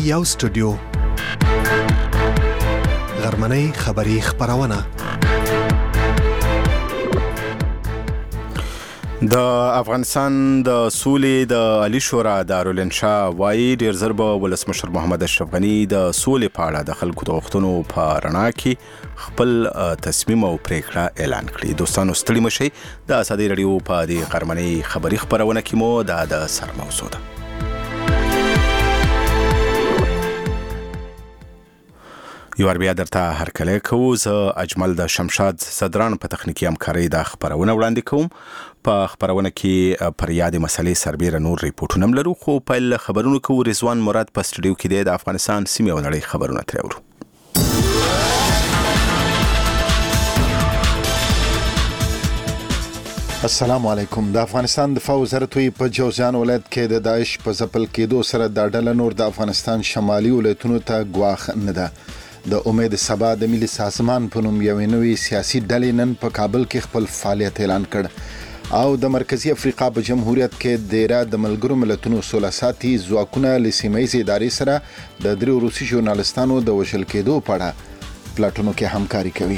یو سټوډیو غرمنۍ خبری خبرونه د افغانستان د سولې د علی شورا دارالانشا وایي ډیر زر به ولسمشر محمد اشرف غنی د سولې په اړه د خلکو د غوښتنو په رڼا کې خپل تصمیم او پریکړه اعلان کړي. دوستانو ستړي مشئ، د ازادي رادیو په دې غرمنۍ خبری خبرونه کې مو د سر موضوع ده. یو بیا درته هرکلی کوو. زه اجمل د شمشاد صدران په تخنیکی همکارۍ د خبرونه وړاندې کوم. په خبرونه کې پر یادې مسلې سربیره نور ریپورټونه هم لرو، خو پیل خبرونو کوو. رضوان مراد په سټوډیو کې دی. د افغانستان سیمې او نړۍ خبرونه ترې اورو. السلام علیکم. د افغانستان دفاع وزارت په جوزجان ولایت کې د داعش په ځپل کېدو سره د ډله نور د افغانستان شمالي ولایتونو ته ګواښ نه ده. د امید سبا د ملي سازمان په نوم یوې نوې سیاسي ډلې نن په کابل کې خپل فعالیت اعلان کړ او د مرکزی افریقا په جمهوریت کې دیره د ملګرو ملتونو سوله ساتي ځواکونه له سیمه‌ییزې ادارې سره د درې روسي ژورنالستانو د وژل کېدو په اړه پلاټونو کې همکاري کوي.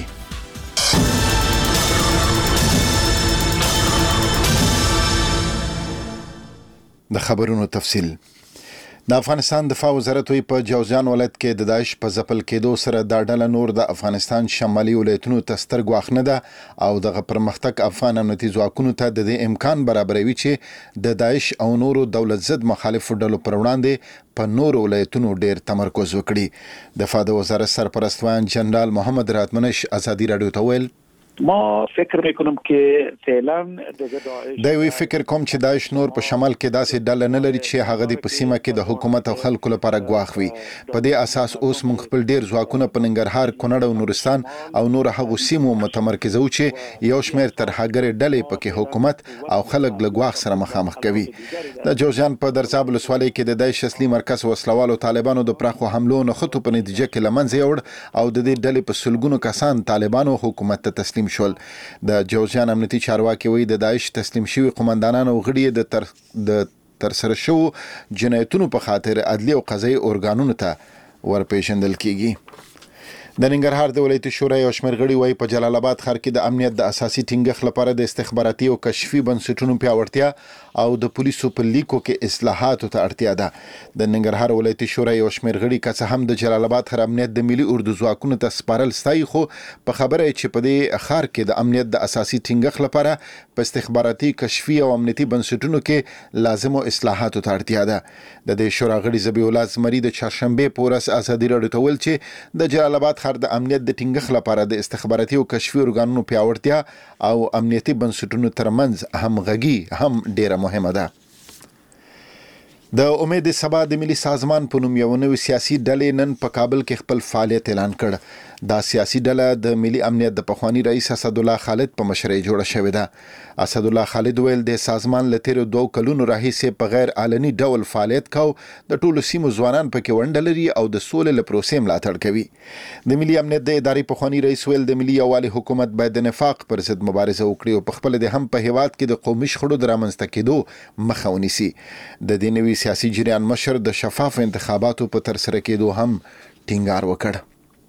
د خبرونو تفصیل. د افغانستان دفاع وزارت په جوزجان ولایت کې د داعش په ځپل کېدو سره دا ډله نور د افغانستان شمالي ولایتونو ته ستر ګواښ نه ده او دغه پرمختګ افغان امنیتي ځواکونو ته د دې امکان برابروي چې د داعش او نورو دولت ضد مخالفو ډلو پر وړاندې په نورو ولایتونو ډیر تمرکز وکړي. دفاع د وزارت سرپرست وان جنرال محمد راتمنش ازادي رادیو ته ویل: ما فکر میکنم که فعلا دوی فکر کوم چې داعش نور په شمال کې داسې ډله نه لري چې هغه د پسیمه کې د حکومت او خلکو لپاره ګواښ وي. په دې اساس اوس موږ خپل ډیر ځواکونه په ننګرهار، کونړ او نورستان او نور هغو سیمو متمرکزو چې یو شمېر ترهګرې ډلې پکې حکومت او خلک له ګواښ سره مخامخ کوي. د جوزجان په درزاب ولسوالۍ کې د داعش اصلي مرکز وسلوالو طالبانو د پراخو حملو نښتو په نتیجه کې له منځه یوړ او د دې ډلې په سلګونو کسان طالبانو حکومت ته تسلیم شول. د جوزجان امنیتي چارواکي وایي د داعش تسلیم شوي قومندانان او غړي د ترسره شوو جنایتونو په خاطر عدلي او قضایي ارګانونو ته ورپېژندل کیږي. د ننګرهار د ولایتي شورا یو شمېر غړي وایي په جلال آباد ښار کې د امنیت د اساسي ټینګښت لپاره د استخباراتي او کشفي بنسټونو پیاوړتیا او د پولیسو په لیکو کې اصلاحاتو ته اړتیا ده. د ننګرهار ولایتي شورا یو شمېر غړي که څه هم د جلال آباد ښار امنیت د ملي اردو ځواکونو ته سپارل ستایي، خو په خبره چې په دې ښار کې د امنیت د اساسي ټینګښت لپاره په استخباراتي، کشفي او امنیتي بنسټونو کې لازمو اصلاحاتو ته اړتیا ده. د دې شورا غړي ذبیح الله زمري د چهارشنبې په ورځ ازادي رادیو ته ویل چې د جلال آباد ښار د امنیت د ټینګښت لپاره د استخباراتي او کشفي ارګانونو پیاوړتیا او امنیتي بنسټونو ترمنځ همغږي هم ډیره مهمه ده. د امید سبا د ملي سازمان په نوم یو نوې سیاسي ډلې نن په کابل کې خپل فعالیت اعلان کړ. دا سیاسي ډله د ملي امنیت د پخوانی رئیس اسد الله خالد په مشرۍ جوړه شوې ده. اسد الله خالد ویل د سازمان له تیرو 2 کلونو راهیسې په غیر علني ډول فعالیت کاو. د ټولو سیمو ځوانان پکې ونډه لري او د سولې له پروسې ملاتړ کوي. د ملي امنیت د ادارې پخوانی رئیس ویل د ملي یووالي حکومت باید د نفاق پر ضد مبارزه وکړي او په خپل د هم په هیواد کې د قومي شخړو د رامنځته کېدو مخه ونیسي. د دې نوي سیاسي جریان مشر د شفاف انتخاباتو په ترسره کېدو هم ټینګار وکړ.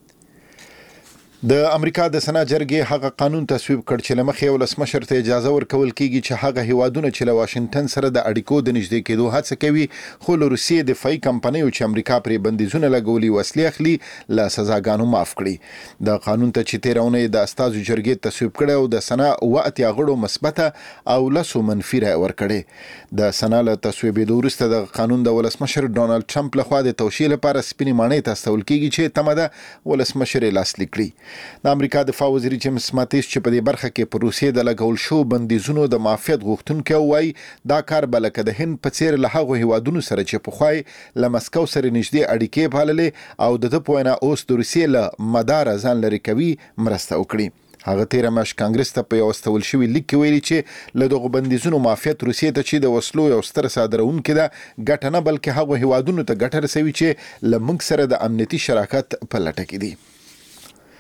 د امریکا د سنا جرګې هغه قانون تصویب کړ چې لمخې ولسمشر ته اجازه ورکول کیږي چې هغه هیوادونه چې له واشنگټن سره د اړیکو د نږدې کېدو هڅه کوي خو له روسیې دفاعي کمپنیو چې امریکا پرې بندیزونه لګولي وسلې اخلي له سزاګانو معاف کړي. د قانون ته چې تیرونه د استازو جرګې تصویب کړ او د سنا واتیا غړو مثبته او لسو منفي رائے ورکړي. د سنا له تصویبېدو وروسته د قانون د ولسمشر ډونالد ټرمپ لخوا د توشیح لپاره سپینې ماڼۍ ته استول کیږي چې تمه ده ولسمشر یې لاسلیک کړي. د امریکا دفاع وزیر جیمز ماتیس چې په دې برخه کې پر روسیې د لګول شو بندیزونو د معافیت غوښتونکي وایي دا کار به لکه د هند په څیر له هغو هیوادونو سره چې پخوای له مسکو سره نږدې اړیکې پاللې او د په وینا اوس د روسیې له مدار ځان لري کوي مرسته وکړي. هغه تیر ماش کانګرس ته په یو استول شوی لیک کې ویلي چې له دغه بندیزونو معافیت روسیې ته چې د وسلو یو ستر صادرونکي ده ګټه نه بلکې هغه هیوادونو ته ګټه رسوي چې له موږ سره د امنیتي شراکت په لټه کې دي.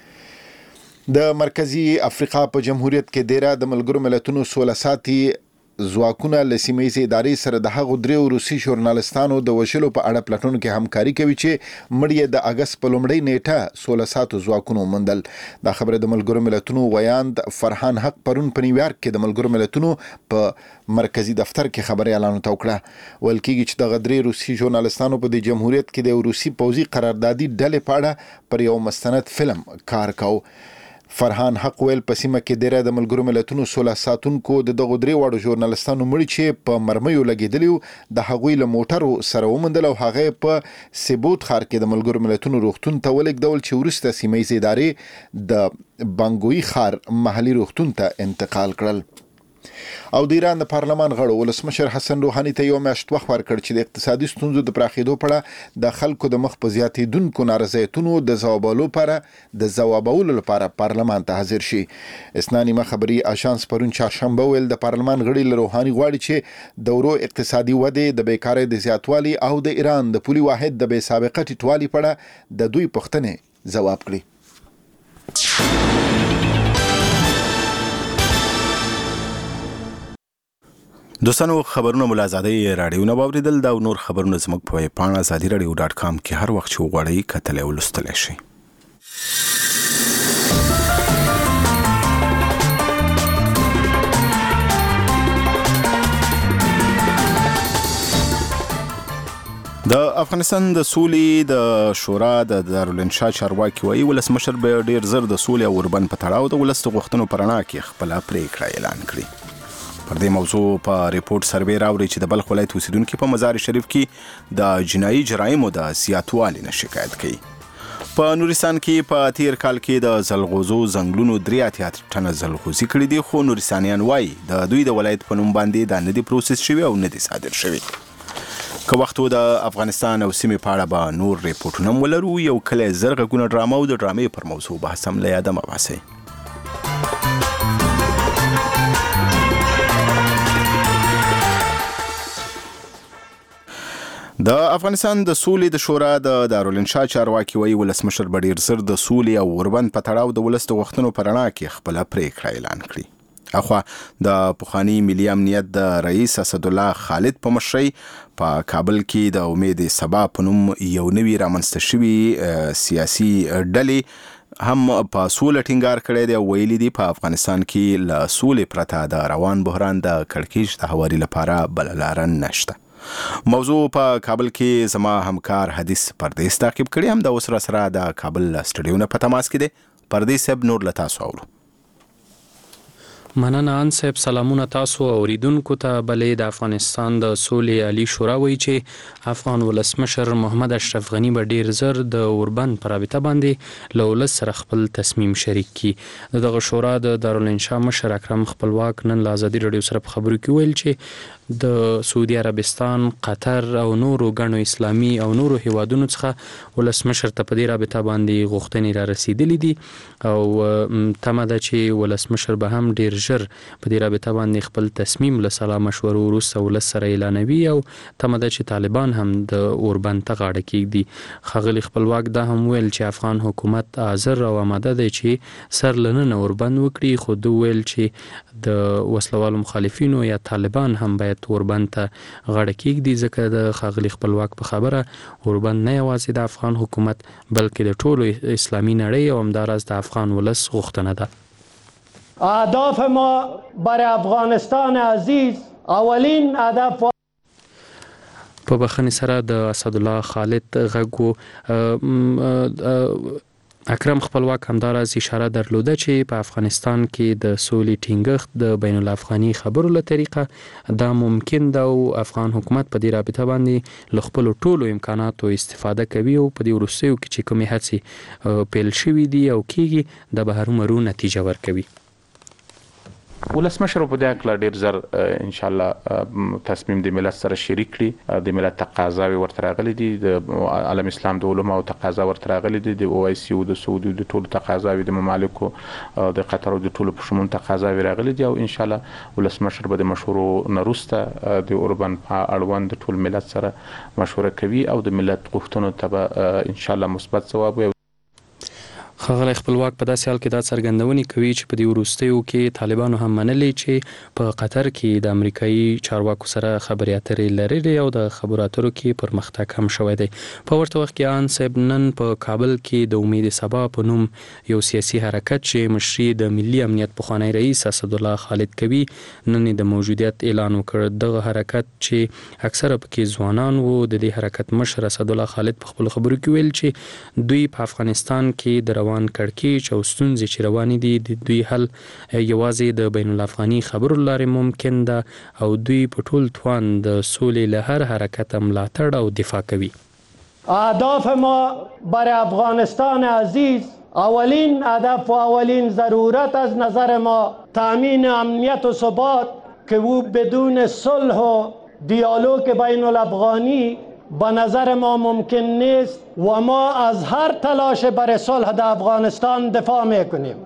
د مرکزی افریقا په جمهوریت کې دیره د ملګرو ملتونو سوله ساتي ځواکونه له سیمه ییزې ادارې سره د هغو دریو روسي ژورنالستانو د وژلو په اړه پلټنو کې همکاري کوي چې مړ یې د اګست په لومړۍ نیټه 16 ساعتو ځواکونو وموندل. دا خبره د ملګرو ملتونو ویاند فرحان حق پرون په نیویارک کې د ملګرو ملتونو په مرکزی دفتر کې خبري اعلان وکړه. ویل کېږي چې د غدري روسي ژورنالستانو په د جمهوریت کې د روسي پوځي قراردادي ډلې په اړه پر یو مستند فلم کار کاو. فرحان حق ویل په سیمه کې ډیره د ملګرو ملتونو 16 ساتونکو د دغه درې واړو ژورنالستانو مړي چې په مرمیو لګیدلی د هغوی له موټرو سره ومندل او هغه په سیبوت ښار کې د ملګرو ملتونو روغتون ته ولېږدول چې وروسته سیمه ییزې ادارې د بانګوي ښار محلي روغتون ته انتقال کړل. او د ایران د پارلمان غړو ولسمشر حسن روحاني ته یو میاشت وخت ورکړ چې د اقتصادي ستونزو د پراخېدو په اړه د خلکو د مخ په زیاتېدونکو نارضایتونو د ځوابولو لپاره پارلمان ته حاضر شي. اسناني خبري آژانس پرون چهارشنبه ویل د پارلمان غړي له روحاني غواړي چې د ورو اقتصادي ودې د بیکارۍ د زیاتوالي او د ایران د پولي واحد د بې سابقه ټیټوالي په اړه د دوی پوښتنې ځواب کړي. دوستانو خبرونه ملازادي رادیو نه باوریدل دا نور خبرونه زموږ په پاڼه azadiradio.com کې هر وخت چې وغواړئ کتلای او لوستلای شئ. د افغانستان د سولې د شورا د دارالانشا چارواکي وایي ولسمشر به ډیر زر د سولې او اوربند په تړاو د ولس غوښتنو پر اړه کې خپل پریکړه اعلان کړي. پر دې موضوع په ریپورت سروې راوړي چې د بلخ ولایت اوسیدونکو په مزار شریف کې د جنایي جرایمو د زیاتوالي نه شکایت کوي. په نورستان کې په تیر کال کې د زلغوزو ځنګلونو 83 ټنه زلغوزي کړي دي خو نورستانیان وایي د دوی د ولایت په نوم باندې دا نه دي پروسس شوی او نه دي صادر شوی. که وختو د افغانستان او سیمې په اړه به نور ریپورټونه ولرو یو کله زرغونه ډرامه او د ډرامې پر موضوع بحث هم له یاده مه باسئ. د افغانستان د سولې د شورا د دارالانشا چارواکي وایي ولسمشر به ډیر زر د سولې او اوربند په تړاو د ولس د غوښتنو په رڼا کې خپله پریکړه اعلان کړي. اخوا د پخوانی ملي امنیت د رئیس اسدالله خالد په مشرۍ په کابل کې د امید سبا په نوم یو نوی رامنځته شوي سیاسي ډلې هم په سوله ټینګار کړی دی او ویلي دي په افغانستان کې له سولې پرته د روان بحران د کړکېچ د هواري لپاره بله لاره نشته. موضوع په کابل کې زما همکار حدیث پردیس تعقیب کړي هم د اوس را سره د کابل سټډیو نه په تماس کې دی. پردیس صاحب نور له تاسو اورو. مننه ان صاحب سلامونه تاسو اوریدونکو ته. بلې د افغانستان د سولې عالی شورا وایي چې افغان ولسمشر محمد اشرف غنی به ډیر زر د اوربند پر رابطه باندې له ولس سره خپل تصمیم شریک کړي. دغه شورا د دارالانشا مشر اکرم خپلواک نن له ازادي رادیو سره په خبرو کې ویل چې د سعودي عربستان، قطر او نورو ګڼو اسلامي او نورو هیوادونو څخه ولسمشر ته په دې رابطه باندې غوښتنې را رسیدلې دي او تمه ده چې ولسمشر به هم ډیر ژر په دې رابطه باندې خپل تصمیم له سلا مشورو وروسته ولس سره اعلانوي او تمه ده چې طالبان هم د اوربند ته غاړه کېږدي. ښاغلي خپلواک دا هم ویل چې افغان حکومت حاضر او آماده دی چې سر له ننه اوربند وکړي، خو دوی ویل چې د وسلوالو مخالفینو یا طالبان هم باید اوربند ته غاړه کېږدي ځکه د ښاغلي خپلواک په خبره اوربند نه یوازې د افغان حکومت بلکې د ټولو اسلامي نړۍ او همداراز د افغان ولس غوښتنه ده. اهداف ما برای افغانستان عزیز اولین هدف په بخښنې سره د اسدالله خالد غږ اکرم خپلواک همداراز اشاره درلوده چې په افغانستان کې د سولې ټینګښت د بین الافغاني خبرو له طریقه دا ممکن ده او افغان حکومت په دې رابطه باندې له خپلو ټولو امکاناتو استفاده کوي او په دې وروستیو کې چې کومې هڅې پیل شوي دي او کېږي د به هرومرو نتیجه ورکوي. ولسمشر په دې اړه ډیر زر ان شاء الله تصمیم د ملت سره شریک کړي. د ملت تقاضاوي ورته راغلي دي، د عالم اسلام د علماء تقاضا ورته راغلي دي، د OIC او د سعودي د ټولو تقاضاوي د ممالکو د قطر او د ټولو په شمول تقاضاوي راغلي دي او ان شاء الله ولسمشر به د مشورو نروسته د اوربند په اړوند د ټول ملت سره مشوره کوي او د ملت غوښتنو ته ان شاء الله مثبت ځواب وي. ښاغلی خپلواک په داسې حال کې دا څرګندونې کوي چې په دې وروستیو کې طالبانو هم منلې چې په قطر کې د امریکایي چارواکو سره خبرې اترې لرلې او د خبرو اترو کې پرمختګ هم شوی دی. په ورته وخت کې آن صاحب نن په کابل کې د امید سبا په نوم یو سیاسي حرکت چې مشري د ملي امنیت پخوانی رئیس اسدالله خالد کوي نن د موجودیت اعلان وکړ. دغه حرکت چې اکثره پکې ځوانان وو، د دې حرکت مشر اسدالله خالد په خپل خبرو کې ویل چې دوی په افغانستان کې د روان کړکېچ او ستونزې چې روانې دي د دوی حل یوازې د بین الافغاني خبرو لارې ممکن ده او دوی په ټول توان د سولې له هر حرکت ملاتړ او دفاع کوي. اهداف ما برای افغانستان عزیز اولین هدف و اولین ضرورت از نظر ما تامین امنیت و ثبات که او بدون صلح و دیالوگ بین الافغانی به نظر ما ممکن نیست و ما از هر تلاش برای صلح در افغانستان دفاع میکنیم.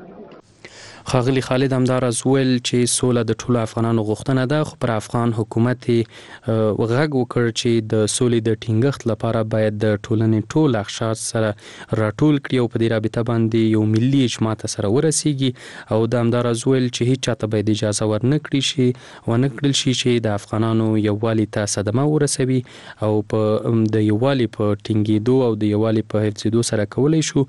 ښاغلي خالد همداراز ویل چې سوله د ټولو افغانانو غوښتنه ده، خو پر افغان حکومت غږ وکړ چې د سولې د ټینګښت لپاره باید د ټولنې ټول اقشار سره راټول کړي او په دې رابطه باندې یو ملي اجماع ته سره ورسیږي. او د همداراز ویل چې هیڅ چاته باید اجازه ونه کړل شي چې د افغانانو یووالي ته صدمه ورسوي او په د یووالي په ټینګېدو او د یووالي په حفظېدو سره کولی شو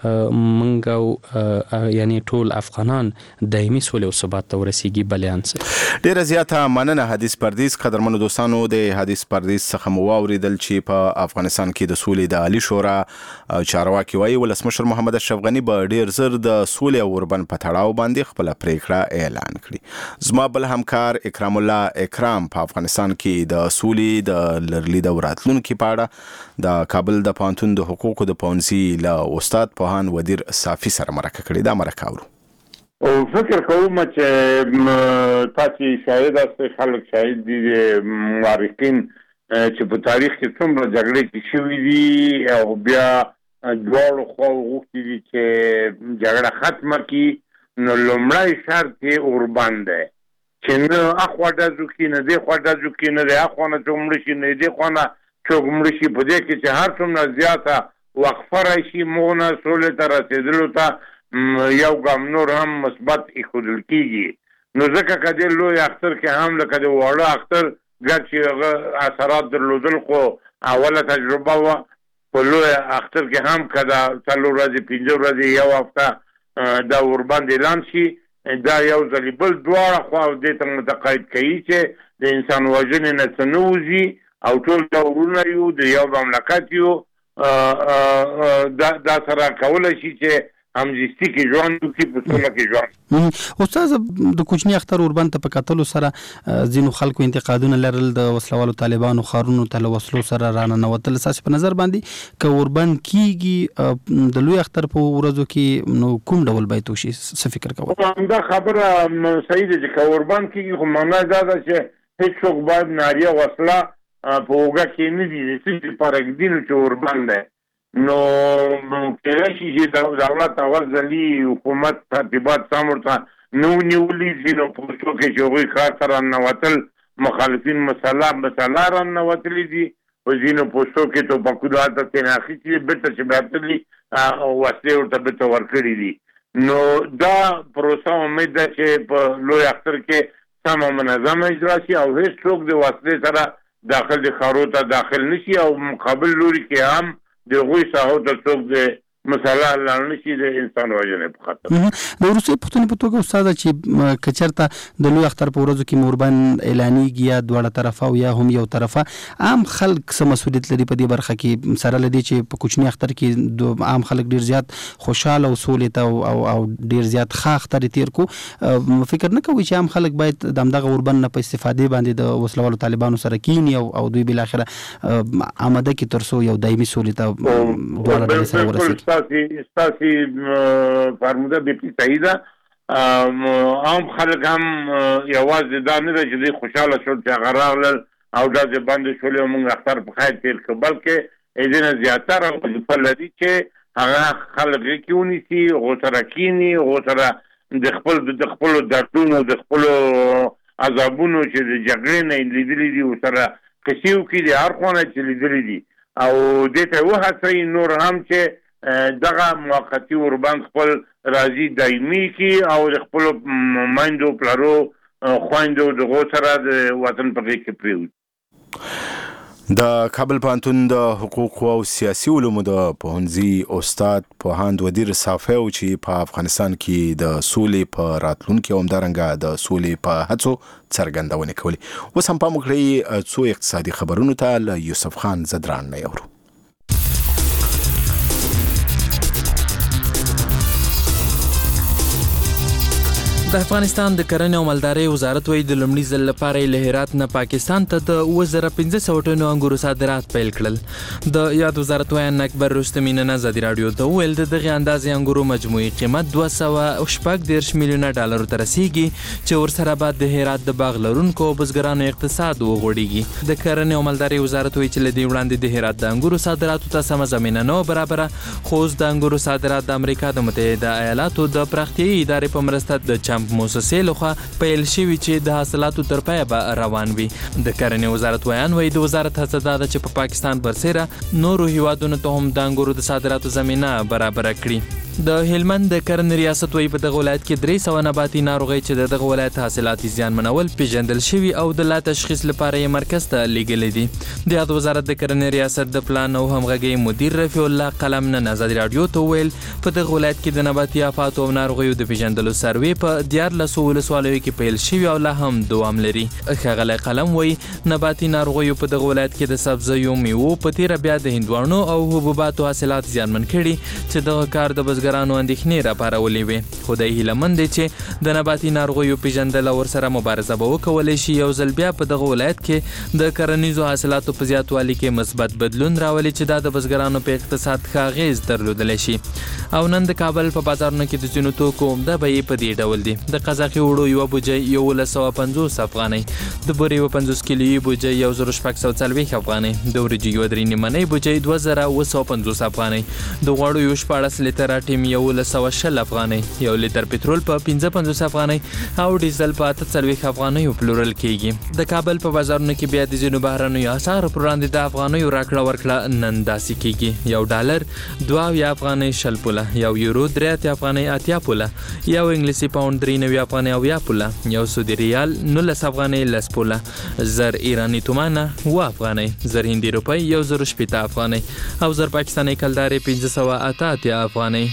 موږ او یعنی ټول افغانان دایمي سولې او ثبات ته ورسیږي. بلیان څه ډیره زیاته مننه حدیث پردیس. قدرمنو دوستانو، د حدیث پردیس څخه مو واوریدل چې په افغانستان کې د سولې د عالی شورا چارواکي وایي ولسمشر محمد اشرف غني به ډیر زر د سولې او اوربند په تړاو باندې خپل پریکړه اعلان کړي. زما بل همکار اکرام الله اکرام په افغانستان کې د سولې د لرلید او راتلونکي په اړه د کابل د پوهنتون د حقوقو د پوهنځي له استاد پوهان ودیر صافي سره مرکه کړې. دا مرکه اورو. او فکر کوم چې تاسو شاهد یاست، خلک شاهد دي، مورخین چې په تاریخ کې څومره جګړې کې شوې دي او بیا دواړو خواو غوښتي دي چې جګړه ختمه کړي. نو لومړی شرط یې اوربند دی چې نه اخوا ډزو کړي، نه دې خوا ډزو کړي، نه د اخوا نه څوک مړه شي، نه دې خوا نه څوک مړه شي. په دې کې چې هر څومره زیاته وقفه راشي موږ نه سولې ته رسېدلو ته یو ګام نور هم مثبت ایښودل کېږي. نو ځکه که دې لوی اختر کې هم لکه د واړه اختر ګر چې هغه اثرات درلودل خو اوله تجربه وه، په لوی اختر کې هم که دا 4 ورځې 5 ورځې یو هفته دا اوربند اعلان شي، دا یو ځلې بل دواړه خوا دې ته متقاعد کوي چې د انسان وژنې نه څه نه وځي او ټول دا ورونه یو د یو مملکت یو. دا سره کولی شي چې همزیستی کې ژوند وکړي، په سوله کې ژوند. استاد، د کوچني اختر اوربند ته په کتلو سره ځینو خلکو انتقادونه لرل د وسلوالو طالبانو ښارونو ته له وسلو سره راننوتل. ستاسو په نظر باندې که اوربند کېږي د لوی اختر په ورځو کې نو کوم ډول باید وشي؟ څه فکر کوئ؟ دا خبره صحیح ده چې که اوربند کېږي، خو معنا دا ده چې هېڅوک باید ناریه وسله په اوږه کې نه دي، د څه لپاره ږدي نو چې اوربند دی. نو کېدای شي چې دولت اول ځلي حکومت ترتیبات سم ورته نه ونیولي، ځینو پوستو کې چې هغوی ښار ته راننوتل مخالفین مسله راننوتلي دي، په ځینو پوستو کې ټوپکونه هلته ترېنه اخیستي دي، بېرته چې بیاتلي وسلې ورته بېرته ورکړي دي. نو دا پروسه امید ده چې په لوی اختر کې سمه منظمه اجرا شي او هېڅوک د وسلې سره داخل د ښارو ته داخل نشي او مقابل لوري کې هم د هغوی ساحو ته څوک د مسله لاړ نشي د انسان وژنې په خاطر. د وروستۍ پوښتنې په توګه استاده، چې که چېرته د لوی اختر په ورځو کې اوربند اعلانېږي یا دواړه طرفه او یا هم یو طرفه، عام خلک څه مسؤلیت لري په دې برخه کې، سره له دې چې په کوچني اختر کې عام خلک ډېر زیات خوشحاله او سولې ته او ډېر زیات ښه اختر تېر کړو؟ فکر نه کوئ چې عام خلک باید د همدغه اوربند نه په استفادې باندې د وسلوالو طالبانو سره کیني او دوی بالاخره آماده کړي تر څو یو دایمي سولې ته دواړه ډلې سره ورسېږي؟ ستاسې فرموده بلکل صحیح ده. عام خلک هم یوازې دا نه ده چې دوی خوشحاله شول چې هغه راغلل او ډزې بندې شولې او موږ اختر په خیر تېر کړو، بلکې دې نه زیاتره وظیفه لري چې هغه خلک غېږ کې ونیسي، هغو سره کښېني، هغو سره د خپلو دردونو د خپلو عذابونو چې د جګړې نه یې لیدلي دي ورسره قصې وکړي، د هر خوا نه چې لیدلي دي، او دې ته وهڅوي نور هم چې دغه موقتی اوربند خپل راځي دایمي کی او خپل مایندو پلارو خويندو دغه سره د وطن په کې پریوي. د کابل پوهنتون د حقوق او سیاسي علومو د پوهنځي استاد پوهاند ودیر صافی چې په افغانستان کې د سولې په راتلونکي او همدارنګه د سولې په هڅو څرګندونه کوي. اوس هم په مخکړی څو اقتصادي خبرونو ته له یوسف خان زدران نه یورو. د افغانستان د کرنې او مالدارۍ وزارت وایي د لومړي ځل لپاره له هرات نه پاکستان ته د 2500 ټنو انګورو صادرات پیل کړل. د یاد وزارت وایي اکبر رستمی نن ازادي رادیو ته ویل د دغه اندازې انګورو مجموعي قیمت 240 میلیونه ډالر ته رسیدي چې ورسره بعد د هرات د باغ لرونکو بزګرانو اقتصاد وغوړیږي. د کرنې او مالدارۍ وزارت وایي چې لدی وړاندې د هرات د انګورو صادراتو ته سم زمينه نه برابره، خو د انګورو صادرات د امریکا د متحده ایالاتو د پراختیايي ادارې په مرسته د چمپ موسسې لخوا پیل شوی چې د حاصلاتو تر پایه به روان وي. د کرنې وزارت وایي د وزارت هڅه ده چې په پاکستان برسېره نورو هیوادونو ته هم د انګورو د صادراتو زمينه برابر کړي. د هلمند د کرنې ریاست وایي په دغه ولایت کې 300 نباتي ناروغۍ چې دغه ولایت حاصلات زیانمنول پیژندل شوي او د لا تشخیص لپاره یې مرکز ته لیږلي دي. د یاد وزارت د کرنې ریاست د پلان او همغږۍ مدیر رفیع الله قلم نن ازادي رادیو ته ویل په دغه ولایت کې د نباتي آفات او ناروغیو د پیژندلو سروې په 14 ولسوالیو کې پیل شوی او لا هم دوام لري. ښاغلی قلم وایي نباتي ناروغیو په دغه ولایت کې د سبزیو، میوو په تیره بیا د هندواڼو او حبوباتو حاصلات زیانمن کړي چې دغه کار د بزګرانو اندېښنې راپارولې وې. خو دی هیله مند دی چې د نباتي ناروغیو پیژندل او ورسره مبارزه به وکولی شي یو ځل بیا په دغه ولایت کې د کرنیزو حاصلاتو په زیاتوالي کې مثبت بدلون راولي چې دا د بزګرانو په اقتصاد ښه اغېز درلودلی شي. او نن د کابل په بازارونو کې د ځینو توکو عمده بیې په دې ډول دي. د قزاقي وړو یوه بوجۍ 1150 افغانۍ، د بورې 50 کیلویي بوجۍ 1440 افغانۍ، د وریجو یوه 3 نیمنۍ بوجۍ 2950 افغانۍ، د غوړو یو 14 لیتره ټیم 1120 افغانۍ، یو لیتر پټرول په 55 افغانۍ او ډیزل په 48 افغانۍ پلورل کیږي. د کابل په بازارونو کې بیا د ځینو بهرنیو اسعارو پر وړاندې د افغانیو راکړه ورکړه نن داسې کیږي. یو ډالر 2 افغانۍ 60 پوله، یو یورو 3 افغانۍ 80 پوله، یو انګلیسي پاوند 93 افغانۍ 90 پوله، یو سعودي ریال 19 افغانۍ 10 پوله، زر ایرانی تومانه 9 افغانۍ، زر هندي روپۍ 1080 افغانۍ او زر پاکستاني کلدارې 588 افغانۍ.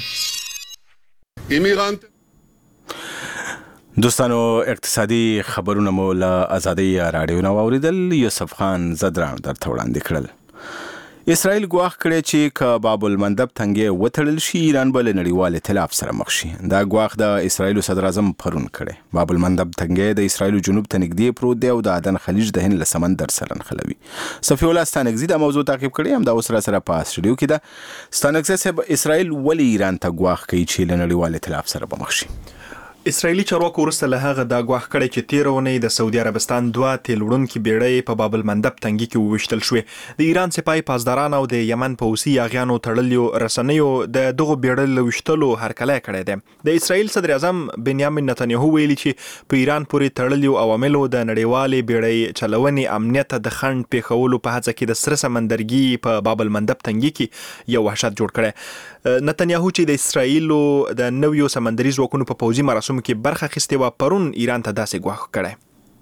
دوستانو اقتصادي خبرونه مو له ازادي رادیو نه واوریدل. یوسف خان زدران درته وړاندې کړل. اسرائیل ګواښ کړی چې که باب المندب تنګې وتړل شي ایران به له نړیوال ائتلاف سره مخ شي. دا ګواښ د اسرائیل صدر اعظم پرون کړی. باب المندب تنګې د اسرائیل جنوب ته نږدې پروت دی او د عدن خلیج د هند له سمندر سره نښلوي. صفي الله ستانکزي دا موضوع تعقیب کړی هم دا اوس را سره په اسټوډیو کې ده. ستانکزي صاحب، اسرائیل ولې ایران ته ګواښ کوي چې له نړیوال ائتلاف سره به مخ شي؟ اسرائیلي چارواکو وروسته له هغه دا ګواښ کړی چې تېره اونۍ د سعودي عربستان 2 تیل وړونکي بیړۍ په باب المندب تنګي کې وویشتل شوې. د ایران سپاهي پاسداران او د یمن پوځي یاغیانو تړلیو رسنیو د دغو بیړۍ له ویشتلو هرکلی کړی دی. د اسرائیل صدر اعظم بنیامین نتنیاهو ویلي چې په ایران پورې تړلیو عواملو د نړیوالې بیړۍ چلونې امنیت د خنډ پیښولو په هڅه کې د سره سمندرګي په باب المندب تنګي کې یو وحشت جوړ کړی. نتنیاهو چې د اسرائیلو د نویو سمندري ځواکونو په پوځي مراسمو کې برخه اخیستې وه، پرون ایران ته داسې ګواښ کړی.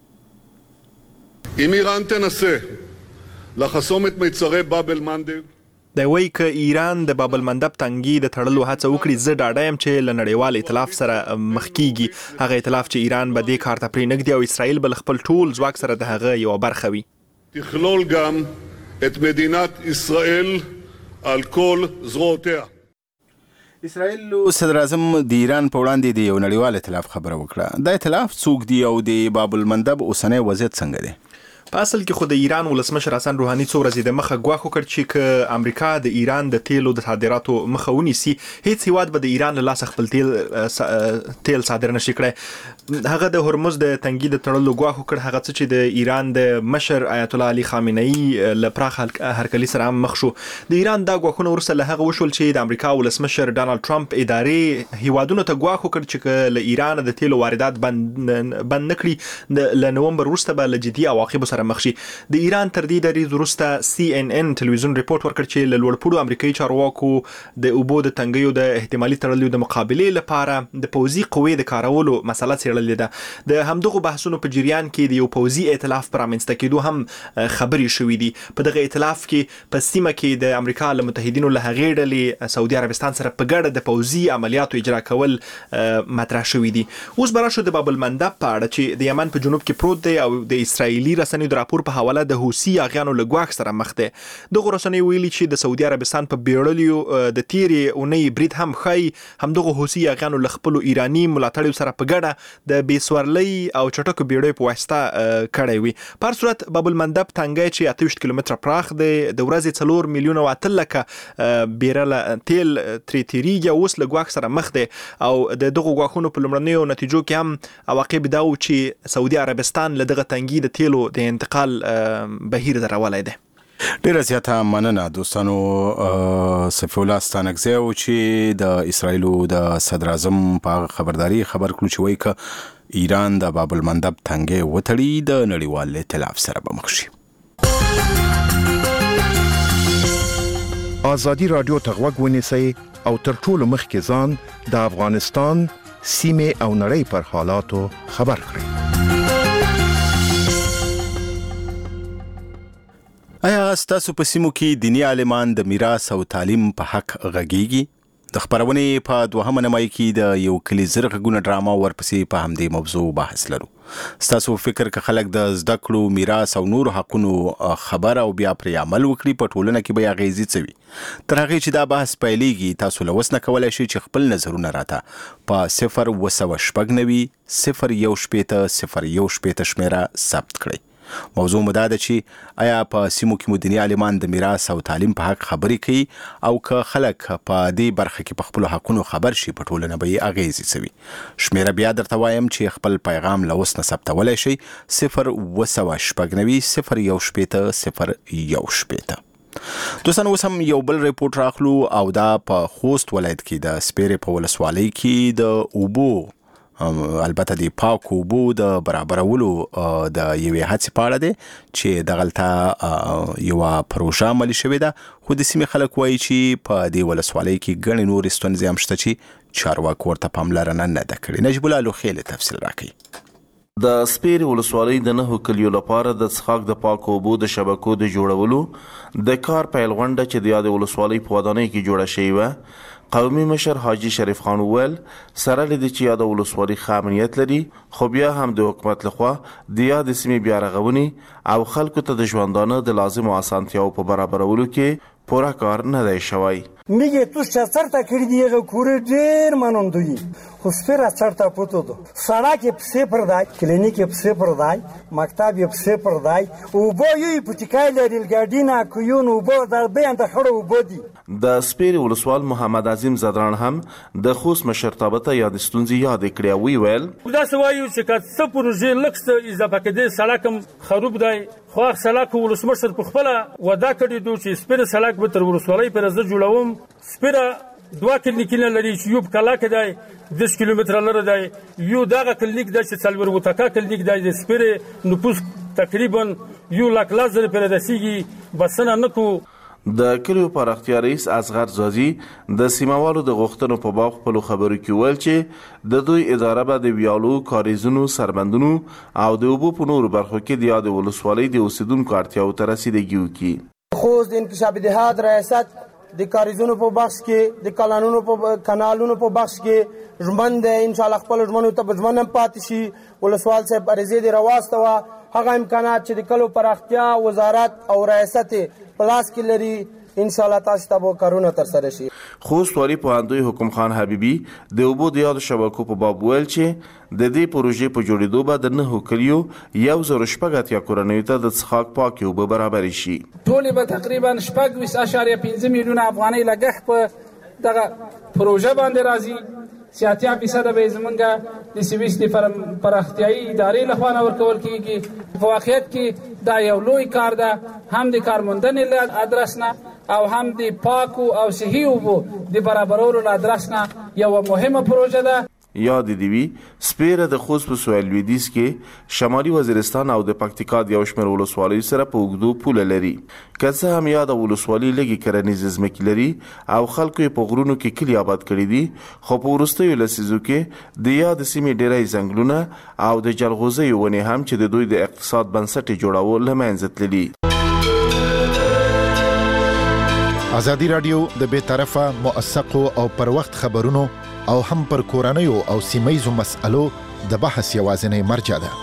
אם איראן תנסה לחסום את מיצרי باب المندب، دی وایي که ایران د باب المندب تنګي د تړلو هڅه وکړي، زه ډاډه یم چې له نړیوال ائتلاف سره مخ کیږي. هغه ائتلاف چې ایران به دې کار ته پرېنږدي او اسرائیل به له خپل ټول ځواک سره د هغه یوه برخه وي. تخلول גם את مدينة إسرائيل על כל زغوتها. اسرائیل صدر اعظم د ایران په وړاندې د یو نړیوال ائتلاف خبره وکړه. دا ائتلاف څوک دی او د باب المندب اوسنی وضعیت څنګه دی؟ په اصل کې خو د ایران ولسمشر حسن روحاني څو ورځې د مخه ګواښ وکړ چې که امریکا د ایران د تیلو د صادراتو مخه ونیسي، هیڅ هیواد به د ایران له لاسه خپل تیل صادر نشي کړی. هغه د هرمز د تنګي د تړلو ګواښ وکړ، هغه څه چې د ایران د مشر آیت الله علي خامنه‌ای له پراخ هرکلي سره هم مخ شو. د ایران دا ګواښونه وروسته له هغه وشول چې د امریکا ولسمشر ډانلډ ټرمپ ادارې هیوادونو ته ګواښ وکړ چې که له ایران د تیلو واردات بند نه کړي، له نومبر وروسته به له جدي عواقبو سره سره مخ شي. د ایران تر دې دریځ وروسته CNN ټلویزیون ریپورت ورکړ چې له لوړپوړو امریکایي چارواکو د اوبو د تنګیو د احتمالي تړلیو د مقابلې لپاره د پوځي قوې د کارولو مسله څېړلې ده. د همدغو بحثونو په جریان کې د یو پوځي ائتلاف پر رامنځته کېدو هم خبرې شوې دي. په دغه ائتلاف کې په سیمه کې د امریکا له متحدینو له هغې ډلې سعودي عربستان سره په ګډه د پوځي عملیاتو اجرا کول مطرح شوي دي. اوس به راشو د باب المندب په اړه چې د یمن په جنوب کې پروت دی او د اسرائیلي رسنیو د راپور په حواله د حوثي اغیانو له ګواښ سره مخ دی. دغه رسنیو ویلي چې د سعودي عربستان په بیړلیو د تیرې اونۍ برید هم ښایي همدغه حوثي اغیانو له خپلو ایراني ملاتړیو سره په ګډه د بېسورلۍ او چټکو بیړیو په واسطه کړی وي. په هر صورت باب المندب تنګی چې 28 کیلومتره پراخ دی د ورځې 4 میلیونه او 8 لکه بیرله تیل ترې تیریږي اوس له ګواښ سره مخ دی او د دغو ګواښونو په لومړنیو نتیجو کې هم عواقب دا و چې سعودي عربستان له دغه تنګي د تیلو د انتقال بهیر درولی دی. ډیره زیاته مننه دوستانو. سیف الله ستانکزی و چې د اسرائیلو د صدر اعظم په خبرداري خبر کړو چې وایي که ایران د باب المندب تنګی وتړي د نړیوال ائتلاف سره به مخ شي. آزادی رادیو ته غوږ ونیسئ او تر ټولو مخکې ځان د افغانستان سیمې او نړۍ پر حالاتو خبر کړئ. آیا ستاسو په سیمو کې دیني عالمان د میراث او تعلیم په حق غږیږي؟ د خبرونې په دوهمه نمای کې د یو کلی زر غږونه ډراما ورپسې په همدې موضوع بحث لرو. ستاسو فکر که خلک د زده کړو میراث او نور حقونو خبر او بیا پرې عمل وکړي په ټولنه کې به اغیزې څه وي؟ تر هغې چې دا بحث پیلېږي تاسو له وس نه کولی شئ چې خپل نظرونه راته په 0 0 شمیره ثبت کړئ. موضوع مدا ده چې آیا په سیمو کې مدني عالمان د میراث او تعلیم په حق خبرې کوي او که خلک په دې برخه کې په خپل حقونو خبر شي په ټولنه به یې اغیزې څه وي؟ شمیره بیا درته وایم چې خپل پیغام له اوس نه ثبتولی شئ 0 0 دوستان اوس هم یو بل ریپورت راخلو او دا په خوست ولایت کې د سپیرې په ولسوالۍ کې د اوبو البته د پاکو اوبو د برابرولو د یوې هڅې په اړه دی چې دغلته یوه پروژه عملي شوې ده خو د سیمې خلک وایي چې په دې ولسوالۍ کې ګڼې نورې ستونزې هم شته چې چارواکو ورته پاملرنه نه ده کړې. نجیب الله لوخیل تفصیل راکوي. د سپیرې ولسوالۍ د 9 کلیو لپاره د څښاک د پاکو اوبو د شبکو د جوړولو د کار پیل غونډه چې د یادې ولسوالۍ په ودانۍ کې جوړه شوې وه قومي مشر حاجی شریف خان وویل سره له دې چې یاده ولسوالۍ ښه امنیت لري خو بیا هم د حکومت لخوا د یادې سیمې بیا رغونې او خلکو ته د ژوندانه د لازمو اسانتیاو په برابرولو کې پوره کار نه دی شوی. میگه تو چرتا کردی یه کوره دیر منوندوی خو سپیره چرتا پوتو دو سړک په صفر دی کلینیک په صفر دی مکتب په صفر دی او بو یی پټیکای لري ګاډینا کویون او بو د بیان د خړو بودی. د سپیرې ولسوال محمد عظیم زدران هم د خوست مشرتابه ته یاد ستونزې یاد کړې وی ویل دا سوایو چې که څه پروژې لکسته اضافه کړي سړک خراب دی خو سړک ولسمشر په خپل ودا کړی دوی چې سپیرې سړک به تر ولسوالۍ پر زه جوړوم. سپیره 2 کلینیکونه لري چې یو په کلا کې دی 10 کیلومتره لري دی یو دغه کلینیک د څلور وتکا کلینیک دی د سپیرې نفوس تقریبا 1 لک لازر پر رسیږي بسنه نکو. د کلیو پراختیا رئیس اصغر زازی د سیموالو د غوښتنو په باب خپل خبرو کې ویل چې د دوی اداره به د ویالو کاریزونو سربندونو او د اوبو په نورو برخو کې د یاد ولسوالۍ د اوسیدونکو اړتیاو ته رسیدګي وکړي. خوست د انکشاف دهات ریاست د کاریزونو په بخش کې د کانالونو په بخش کې ژمن ده ان شاء الله خپل ژمنو ته ژمن پاتې شي. ولسوال صاحب عریضه دی راوستوه هغه امکانات چې د کلو پراختیا وزارت او ریاست پلاس کې لري ان شاء الله تاسو ته به کارونه تر سره شي. خوست والی پوهندوی حکم خان حبیبی د اوبو د یاد شبکو په باب ویل چې د دې پروژې په جوړېدو به د 9 کلیو 1.8 کورنیو ته د څښاک پاکې اوبه برابرې شي. ټولې به تقریبا 6.5 میلیونه افغانۍ لګښت په دغه پروژه باندې راځي. 80% به زمونږ د سویس د پراختیايي ادارې لخوا ورکول کیږي. په واقعیت کې دا یو لوی کار ده هم د کارموندنې له ادرس نه او هم د پاکو او صحي اوبو د برابرولو له ادرس نه یو مهمه پروژه ده. یاد دی وی سپیره د خوست په سویل لویدیځ کې شمالي وزیرستان او د پکتیکا د یو شمېر ولسوالیو سره په اوږدو پوله لري. که څه هم یاده ولسوالي لږې کرنیزې ځمکې لري او خلکو یې په غرونو کې کلي آباد کړي دي، خو په وروستیو لسیزو کې د یاد سیمې ډېری ځنګلونه او د جلغوزیو ونې هم چې د دوی د اقتصاد بنسټ یې جوړاوه له منځه تللي. ازادي راډیو د بې طرفه موثقو او پر وخت خبرونو او هم پر کورنیو او سیمه‌یزو مسألو د بحث یوازینی مرجع ده.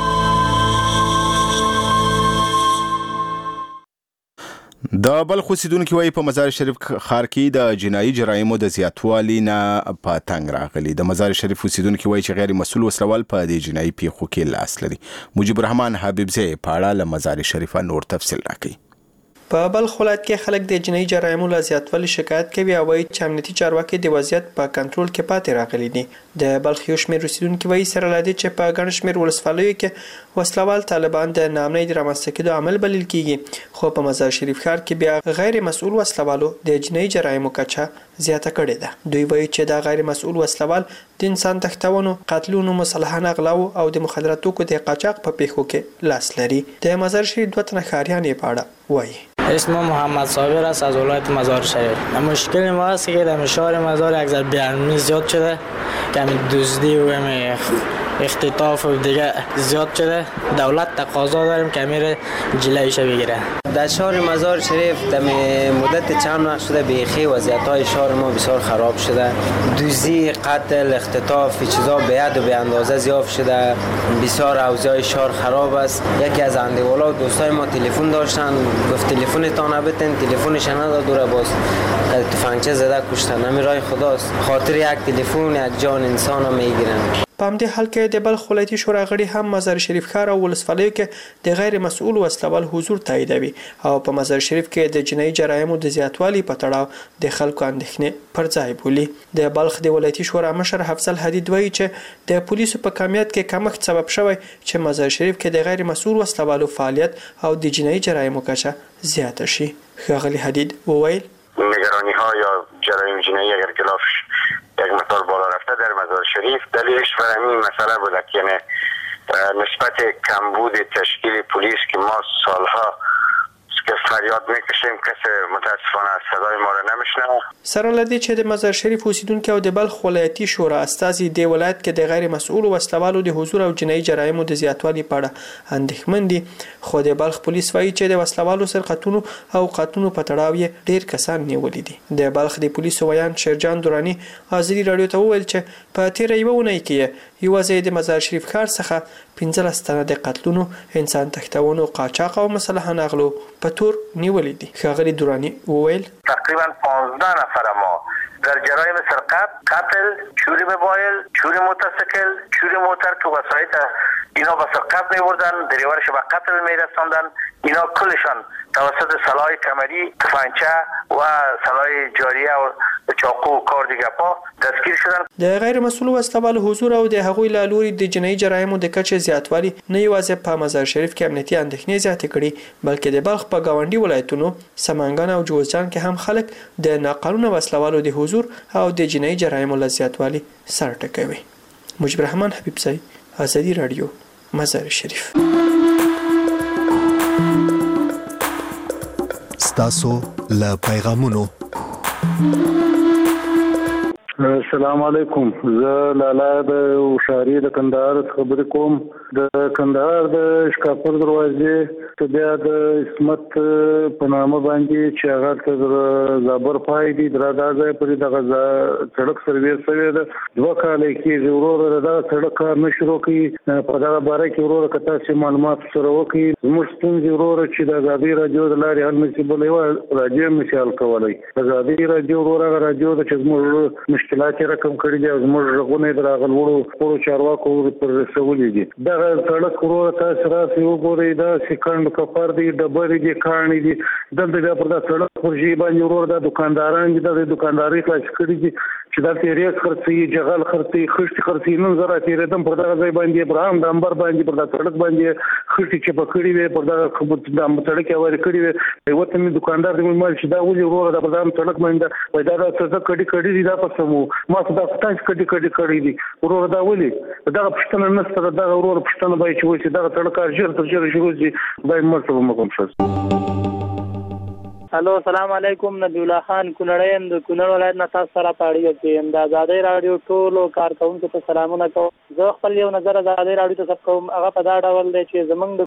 د بلخ اوسیدونکي وایي په مزار شریف ښار کې د جنایي جرایمو د زیاتوالي نه په تنګ راغلي. د مزار شریف اوسیدونکي وایي چې غیر مسؤل وسلوال په دې جنایي پیښو کې لاس لري. مجيب الرحمن حبیبزی په اړه له مزار شریف نور تفصیل راکړي. په بلخ ولایت کې خلک د جنایي جرایمو له زیاتوالي شکایت کوي او وایي چې امنیتي چارواکي د وضعیت په کنټرول کې پاتې راغلي دي. د بلخ یو شمېر اوسیدونکي وایي سره له دې چې په ګڼ شمېر ولسوالیو کې وسلوال طالبان د ناامنۍ د رامنځته کېدو عامل بلل کېږي، خو په مزار شریف ښار کې بیا غیر مسؤل وسلوالو د جنایي جرایمو کچه زیاته کړې ده. دوی وایي چې دا غیر مسؤل وسلوال د انسان تښتونو، قتلونو، مسلحانه اغلاو او د مخدره توکو د قاچاق په پیښو کې لاس لري. د مزار شریف دوه تنه ښاریان یې په اړه وایي. اسم محمد صابر است از ولایت مزار شریف. مشکل ما است که در شهر مزار یک ذره بی‌امنی زیاد شده، کمی دزدی و اختطاف و دیگه زیاد شده. دولت تقاضا داریم که میره جلویش بگیره. در شهر مزار شریف در مدت چند وقت شده بیخی وضعیت‌های شهر ما بسیار خراب شده. دزدی، قتل، اختطاف چیزا به حد و به اندازه زیاد شده. بسیار اوضاع شهر خراب است. یکی از اندیوالا و دوستای ما تلفن داشتن، گفت تلفنتان بتن، تلفنش نداد، دوره باز تفنگچه زده کشتن. همین راه خداست. خاطر یک تلفن یک جان انسان رو میگیرن. په همدې حال کې د بلخ ولایتي شورا غړي هم مزار شریف ښار او ولسوالیو کې د غیر مسؤل وسلوال حضور تاییدوي او په مزار شریف کې د جنایي جرایمو د زیاتوالي په تړاو د خلکو اندېښنې پر ځای بولي. د بلخ د ولایتي شورا مشر حفصل حدید وایي چې د پولیسو په کمیت کې کمښت سبب شوی چې مزار شریف کې د غیر مسؤل وسلوالو فعالیت او د جنایي جرایمو کچه زیاته شي. ښاغلي حدید وویل نگرانی‌ها یا جرایم جنایی اگر کلافش یک مقدار بالا رفته در مزار شریف، دلیلش بر همین مسئله بوده که یعنی نسبت کمبود تشکیل پلیس که ما سالها که فریاد میکشیم کسی متاسفانه صدای ما را نمیشنوه. سره لدی چې د مزار شریف اوسیدونکو او د بلخ ولایتي شورا استازي د ولایت کې د غیر مسؤل وسلوالو د حضور او جنایي جرایمو د زیاتوالي په اړه اندېښمن دي، خو د بلخ پولیس وایي چې د وسلوالو سرقتونو او قتلونو په تړاو یې ډیر کسان نیولي دي. د بلخ د پولیسو ویان شیرجان دورانی ازادي رادیو ته وویل چې په تیر یو ونې کې یوازې د مزار شریف ښار څخه 15 تنه د قتلونو، انسان تښتونو، قاچاق او مسلحانه اغلو په تور نیولي دي. ښاغلي دورانی وویل تقریبا 15 نفر ما در جرایم سرقت، قتل، چوری موبایل، چوری موتورسیکل، چوری موتور که وسایط اینا به سرقت می‌بردن، دریورش به قتل می‌رساندن. اینا کلشان توسط سلاح کمری، تفنگچه و سلاح جاریه و چاقو و کار دیگه پا دستگیر شدن. د غیر مسؤل وسلوال حضور او د هغوی له لوري د جنایي جرایمو د کچې زیاتوالي نه یوازې په مزار شریف کې امنیتي اندېښنې زیاتې کړي، بلکې د بلخ په ګاونډي ولایتونو سمنګان او جوزجان کې هم خلک د ناقانونه وسلوالو د حضور او د جنایي جرایمو له زیاتوالي سر ټکوي. مجيب الرحمن حبیبزی، ازادي رادیو، مزار شریف. ستاسو له پیغامونو. السلام علیکم. زه لالا د وشاري د کندهار خبرې کوم. د کندهار د شکاپور دروازې ته بیا د اسمت په نامه باندې چې هغه تر زابر پای دی دردا ځای پرې دغه سړک سرویس شوی ده. 2 کال کېږي ورور دا سړک کار نه شروع کړي. په دغه باره کې ورور کته چې معلومات سره وکړي. زموږ ستونزې ورور چې د ازادي رادیو د لارې حل نشي بلې راډیو مثال کولای. ازادي رادیو ورور رادیو د چې زموږ مشکلات رقم کړی دی او زموږ غوونه درغل وړو چارواکو پر رسولې دي. دغه سړک ورور تاسو راځي وګورئ دا سکند د کفر دي ډبرې دي کاڼي دي دلته بیا پر دا سړک پرجي باندې ورور دا دکانداران دي د دکانداري خلاص کړي دي چې دا تیرې خرڅي جغل خرڅي خشت خرڅي نن زرا تیرې دم پر دا ځای باندې ابراهیم د انبر باندې پر دا سړک باندې خشتي چې پکړي وي پر دا خبرت د سړک اوري کړي وي وته می دکاندار دې مال چې دا ولې ورور دا پر دا سړک باندې وای دا څه کړي دي دا پسمو ما دا ستاسو کړي دي ورور دا ولې دا پښتنه نستره دا ورور پښتنه به چې وسی دا سړک ارجر تر جره شروع دي باید مرتبه مقام شي. الو السلام علیکم نبی الله خان کونړ د کونړ ولایت نه تاسو سره پاړی یم د آزادۍ رادیو ټولو کارکونکو ته سلامونه کوم. زه خپل یو نظر آزادۍ رادیو ته کوم هغه په دا ډول دی چې زمونږ